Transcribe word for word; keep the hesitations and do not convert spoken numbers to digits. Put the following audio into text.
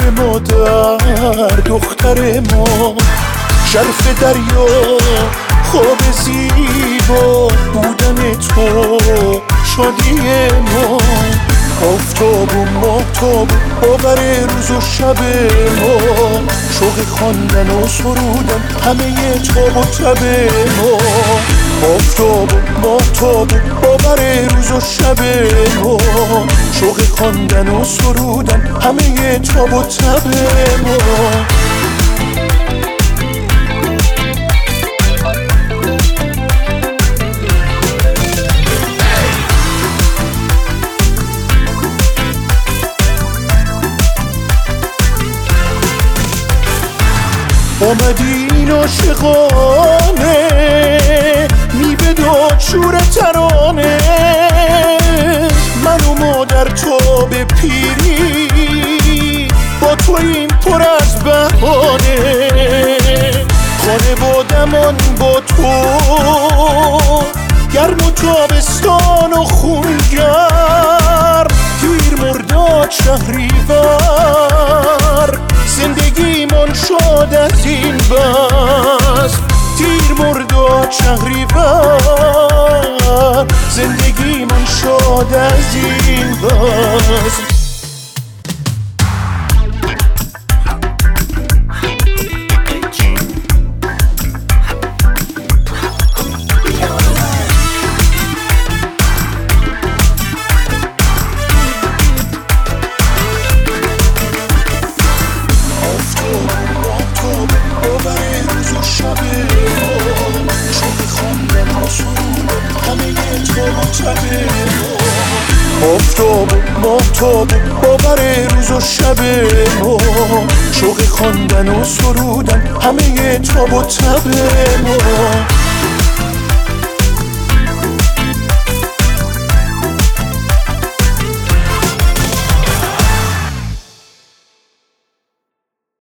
مادر دختر ما، شرف دریا خواب زیبا بودن تو شادی ما، آفتاب و ماهتاب باور روز و شب ما، شوق خواندن و سرودن همه تاب و تب ما، آفتاب و ماهتاب باور روز و شب ما، شوق خواندن و سرودن همه تاب و تب ما. آمدین عاشقانه میوه داد شور ترانه، من و مادر تو به پیری با تو این پر از بهانه، خانوادمان با تو گرم و تابستان و خونگرم، تیر مرداد شهریور زندگیمان شاد از این بس، تیر مرداد شهریور زندگیمان شاد از این بس. آفتاب و ماهتاب باور روز و شب ما، شوق خواندن و سرودن همه تاب و تب ما.